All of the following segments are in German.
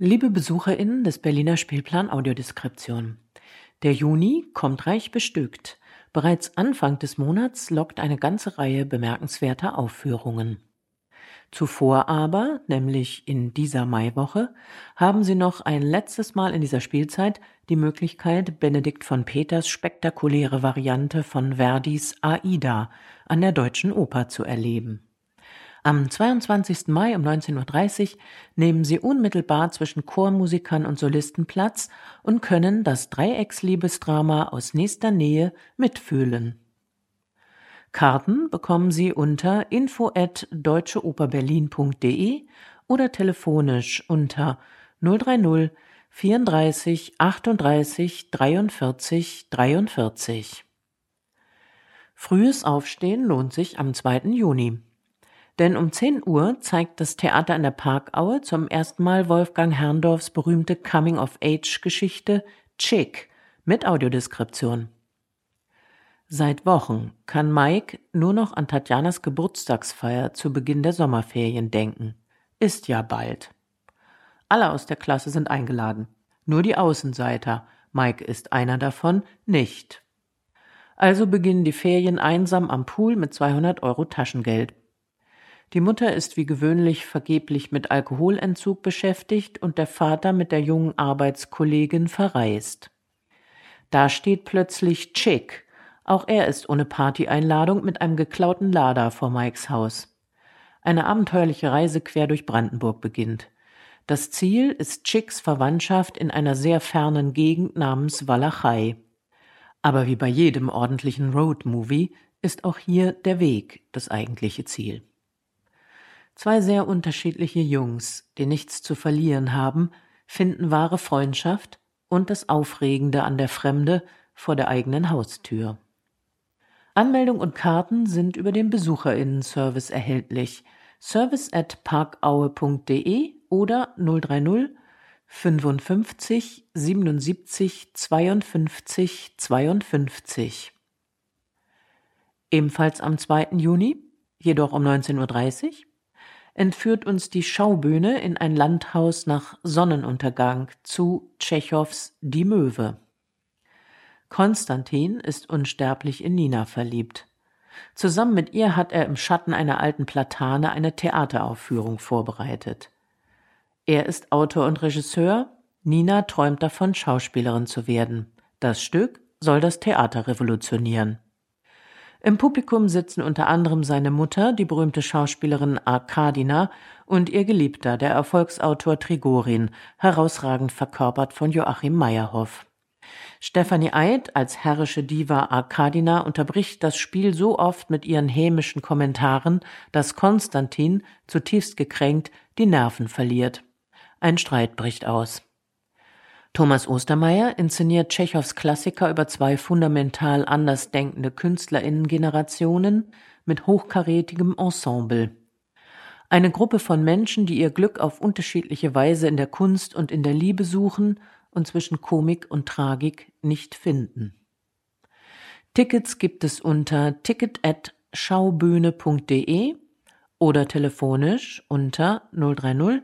Liebe BesucherInnen des Berliner Spielplan Audiodeskription. Der Juni kommt reich bestückt. Bereits Anfang des Monats lockt eine ganze Reihe bemerkenswerter Aufführungen. Zuvor aber, nämlich in dieser Maiwoche, haben Sie noch ein letztes Mal in dieser Spielzeit die Möglichkeit, Benedikt von Peters spektakuläre Variante von Verdis Aida an der Deutschen Oper zu erleben. Am 22. Mai um 19:30 Uhr nehmen Sie unmittelbar zwischen Chormusikern und Solisten Platz und können das Dreiecksliebesdrama aus nächster Nähe mitfühlen. Karten bekommen Sie unter info@deutscheoperberlin.de oder telefonisch unter 030 34 38 43 43. Frühes Aufstehen lohnt sich am 2. Juni. Denn um 10 Uhr zeigt das Theater an der Parkaue zum ersten Mal Wolfgang Herrndorfs berühmte Coming-of-Age-Geschichte Chick mit Audiodeskription. Seit Wochen kann Mike nur noch an Tatjanas Geburtstagsfeier zu Beginn der Sommerferien denken. Ist ja bald. Alle aus der Klasse sind eingeladen. Nur die Außenseiter, Mike ist einer davon, nicht. Also beginnen die Ferien einsam am Pool mit 200 € Taschengeld. Die Mutter ist wie gewöhnlich vergeblich mit Alkoholentzug beschäftigt und der Vater mit der jungen Arbeitskollegin verreist. Da steht plötzlich Chick. Auch er ist ohne Partyeinladung mit einem geklauten Lada vor Mikes Haus. Eine abenteuerliche Reise quer durch Brandenburg beginnt. Das Ziel ist Chicks Verwandtschaft in einer sehr fernen Gegend namens Walachei. Aber wie bei jedem ordentlichen Roadmovie ist auch hier der Weg das eigentliche Ziel. Zwei sehr unterschiedliche Jungs, die nichts zu verlieren haben, finden wahre Freundschaft und das Aufregende an der Fremde vor der eigenen Haustür. Anmeldung und Karten sind über den BesucherInnen-Service erhältlich. service@parkaue.de oder 030 55 77 52 52. Ebenfalls am 2. Juni, jedoch um 19:30 Uhr, entführt uns die Schaubühne in ein Landhaus nach Sonnenuntergang zu Tschechows Die Möwe. Konstantin ist unsterblich in Nina verliebt. Zusammen mit ihr hat er im Schatten einer alten Platane eine Theateraufführung vorbereitet. Er ist Autor und Regisseur, Nina träumt davon, Schauspielerin zu werden. Das Stück soll das Theater revolutionieren. Im Publikum sitzen unter anderem seine Mutter, die berühmte Schauspielerin Arkadina, und ihr Geliebter, der Erfolgsautor Trigorin, herausragend verkörpert von Joachim Meyerhoff. Stefanie Eid als herrische Diva Arkadina unterbricht das Spiel so oft mit ihren hämischen Kommentaren, dass Konstantin, zutiefst gekränkt, die Nerven verliert. Ein Streit bricht aus. Thomas Ostermeier inszeniert Tschechows Klassiker über zwei fundamental andersdenkende KünstlerInnen-Generationen mit hochkarätigem Ensemble. Eine Gruppe von Menschen, die ihr Glück auf unterschiedliche Weise in der Kunst und in der Liebe suchen und zwischen Komik und Tragik nicht finden. Tickets gibt es unter ticket@schaubühne.de oder telefonisch unter 030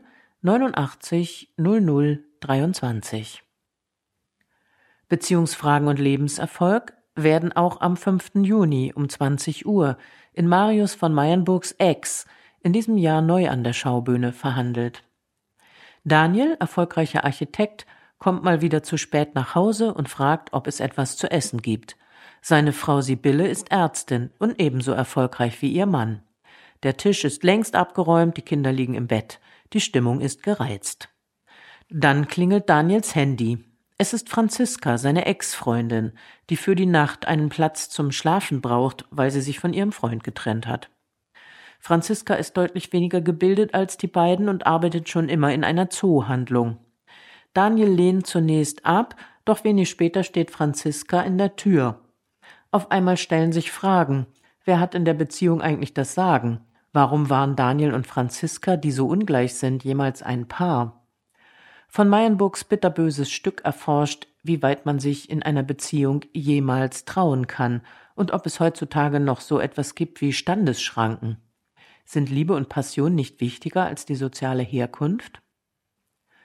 89 00 23. Beziehungsfragen und Lebenserfolg werden auch am 5. Juni um 20 Uhr in Marius von Meyenburgs Ex, in diesem Jahr neu an der Schaubühne, verhandelt. Daniel, erfolgreicher Architekt, kommt mal wieder zu spät nach Hause und fragt, ob es etwas zu essen gibt. Seine Frau Sibylle ist Ärztin und ebenso erfolgreich wie ihr Mann. Der Tisch ist längst abgeräumt, die Kinder liegen im Bett. Die Stimmung ist gereizt. Dann klingelt Daniels Handy. Es ist Franziska, seine Ex-Freundin, die für die Nacht einen Platz zum Schlafen braucht, weil sie sich von ihrem Freund getrennt hat. Franziska ist deutlich weniger gebildet als die beiden und arbeitet schon immer in einer Zoohandlung. Daniel lehnt zunächst ab, doch wenig später steht Franziska in der Tür. Auf einmal stellen sich Fragen. Wer hat in der Beziehung eigentlich das Sagen? Warum waren Daniel und Franziska, die so ungleich sind, jemals ein Paar? Von Meyenburgs bitterböses Stück erforscht, wie weit man sich in einer Beziehung jemals trauen kann und ob es heutzutage noch so etwas gibt wie Standesschranken. Sind Liebe und Passion nicht wichtiger als die soziale Herkunft?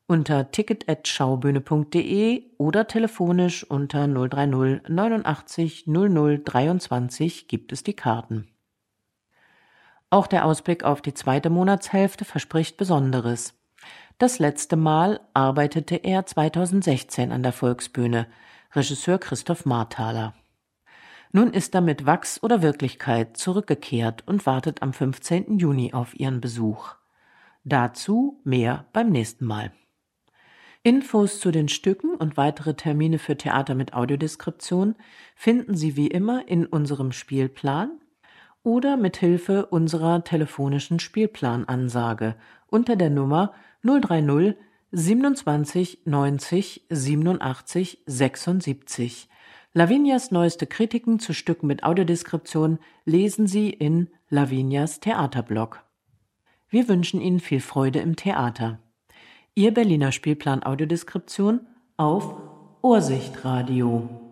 unter ticket@schaubühne.de oder telefonisch unter 030 89 00 23 gibt es die Karten. Auch der Ausblick auf die zweite Monatshälfte verspricht Besonderes. Das letzte Mal arbeitete er 2016 an der Volksbühne, Regisseur Christoph Marthaler. Nun ist er mit Wachs oder Wirklichkeit zurückgekehrt und wartet am 15. Juni auf Ihren Besuch. Dazu mehr beim nächsten Mal. Infos zu den Stücken und weitere Termine für Theater mit Audiodeskription finden Sie wie immer in unserem Spielplan oder mit Hilfe unserer telefonischen Spielplanansage unter der Nummer 030 27 90 87 76. Lavinias neueste Kritiken zu Stücken mit Audiodeskription lesen Sie in Lavinias Theaterblog. Wir wünschen Ihnen viel Freude im Theater. Ihr Berliner Spielplan Audiodeskription auf Ohrsichtradio.